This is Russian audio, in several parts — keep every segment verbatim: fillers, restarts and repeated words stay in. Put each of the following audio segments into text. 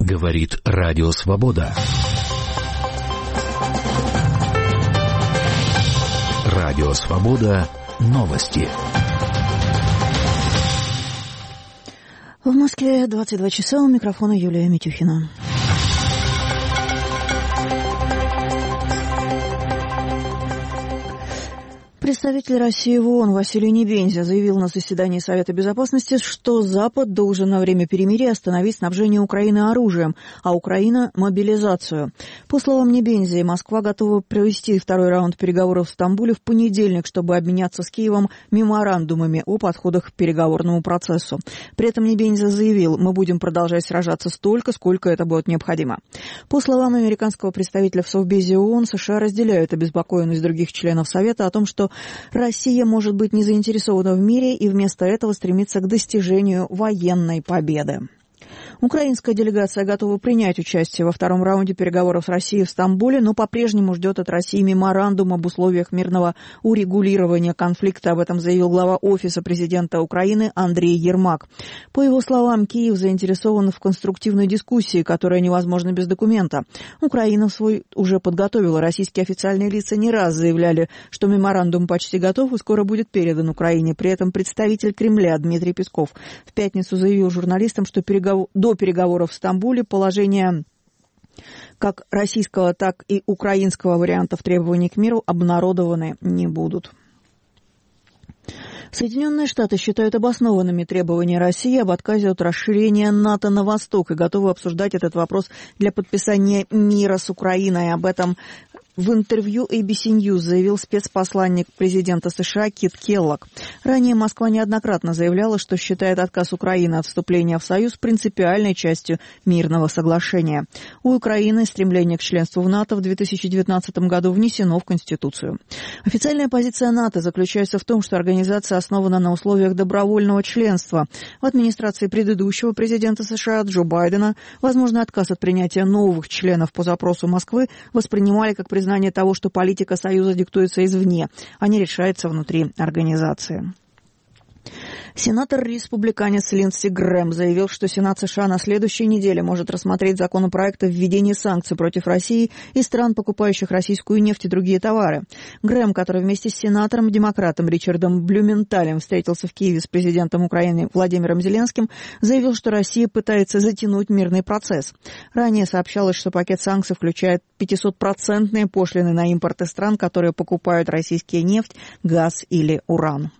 Говорит Радио Свобода. Радио Свобода. Новости. В Москве двадцать два часа, у микрофона Юлия Митюхина. Представитель России в ООН Василий Небензя заявил на заседании Совета Безопасности, что Запад должен на время перемирия остановить снабжение Украины оружием, а Украина – мобилизацию. По словам Небензи, Москва готова провести второй раунд переговоров в Стамбуле в понедельник, чтобы обменяться с Киевом меморандумами о подходах к переговорному процессу. При этом Небензи заявил, мы будем продолжать сражаться столько, сколько это будет необходимо. По словам американского представителя в Совбезе ООН, США разделяют обеспокоенность других членов Совета о том, что Россия может быть не заинтересована в мире и вместо этого стремится к достижению военной победы. Украинская делегация готова принять участие во втором раунде переговоров с Россией в Стамбуле, но по-прежнему ждет от России меморандум об условиях мирного урегулирования конфликта. Об этом заявил глава Офиса президента Украины Андрей Ермак. По его словам, Киев заинтересован в конструктивной дискуссии, которая невозможна без документа. Украина в свой уже подготовила. Российские официальные лица не раз заявляли, что меморандум почти готов и скоро будет передан Украине. При этом представитель Кремля Дмитрий Песков в пятницу заявил журналистам, что переговор... до переговоров в Стамбуле положения как российского, так и украинского вариантов требований к миру обнародованы не будут. Соединенные Штаты считают обоснованными требования России об отказе от расширения НАТО на восток и готовы обсуждать этот вопрос для подписания мира с Украиной. Об этом в интервью эй би си News заявил спецпосланник президента США Кит Келлог. Ранее Москва неоднократно заявляла, что считает отказ Украины от вступления в Союз принципиальной частью мирного соглашения. У Украины стремление к членству в НАТО в две тысячи девятнадцатом году внесено в Конституцию. Официальная позиция НАТО заключается в том, что организация основана на условиях добровольного членства. В администрации предыдущего президента США Джо Байдена, возможно, отказ от принятия новых членов по запросу Москвы воспринимали как признание того, что политика Союза диктуется извне, а не решается внутри организации. Сенатор-республиканец Линдси Грэм заявил, что Сенат США на следующей неделе может рассмотреть законопроект о введении санкций против России и стран, покупающих российскую нефть и другие товары. Грэм, который вместе с сенатором-демократом Ричардом Блюменталем встретился в Киеве с президентом Украины Владимиром Зеленским, заявил, что Россия пытается затянуть мирный процесс. Ранее сообщалось, что пакет санкций включает пятисотпроцентные пошлины на импорт из стран, которые покупают российские нефть, газ или уран.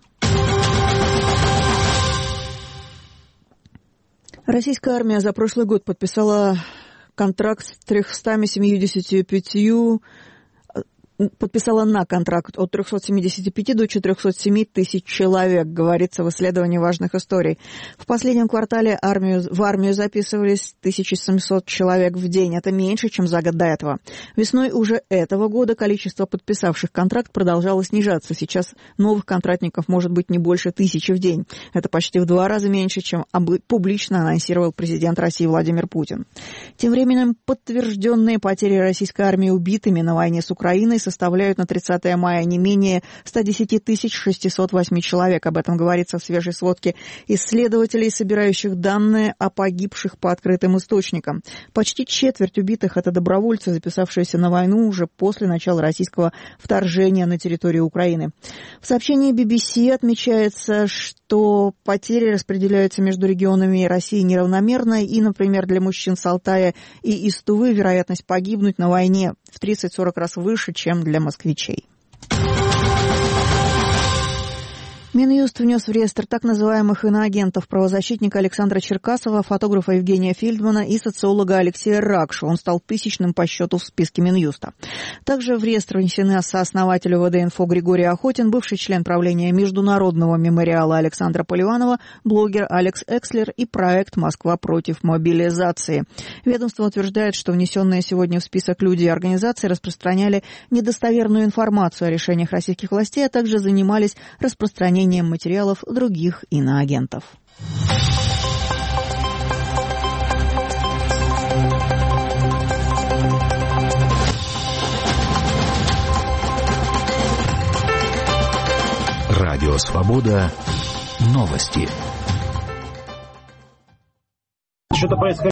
Российская армия за прошлый год подписала контракт с тремястами семьюдесятью пятью, подписала на контракт от трехсот семидесяти пяти до четырехсот семи тысяч человек, говорится в исследовании важных историй. В последнем квартале армию, в армию записывались тысяча семьсот человек в день. Это меньше, чем за год до этого. Весной уже этого года количество подписавших контракт продолжало снижаться. Сейчас новых контрактников может быть не больше тысячи в день. Это почти в два раза меньше, чем публично анонсировал президент России Владимир Путин. Тем временем подтвержденные потери российской армии убитыми на войне с Украиной составляют на тридцатое мая не менее ста десяти тысяч шестисот восьми человек. Об этом говорится в свежей сводке исследователей, собирающих данные о погибших по открытым источникам. Почти четверть убитых – это добровольцы, записавшиеся на войну уже после начала российского вторжения на территорию Украины. В сообщении би би си отмечается, что потери распределяются между регионами России неравномерно, и, например, для мужчин с Алтая и из Тувы вероятность погибнуть на войне в тридцать-сорок раз выше, чем для москвичей. Минюст внес в реестр так называемых иноагентов правозащитника Александра Черкасова, фотографа Евгения Фельдмана и социолога Алексея Ракшу. Он стал тысячным по счету в списке Минюста. Также в реестр внесены сооснователь ОВД-инфо Григорий Охотин, бывший член правления Международного мемориала Александра Поливанова, блогер Алекс Экслер и проект «Москва против мобилизации». Ведомство утверждает, что внесенные сегодня в список люди и организации распространяли недостоверную информацию о решениях российских властей, а также занимались распространением материалов других иноагентов. Радио Свобода. Новости. Что-то происходит.